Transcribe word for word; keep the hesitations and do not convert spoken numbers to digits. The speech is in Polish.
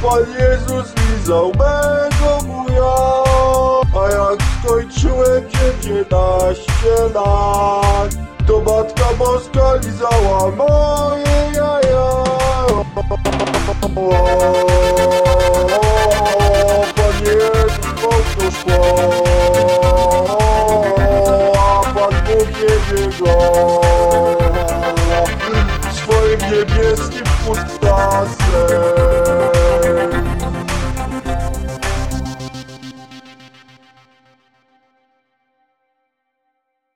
Pan Jezus lizał mego wuja, a jak skończyłem dziewiętnaście lat, to Matka Boska lizała moje jaja. Pan Jezus mocno szło, a Pan Bóg nie go swoim niebieskim pustactwem.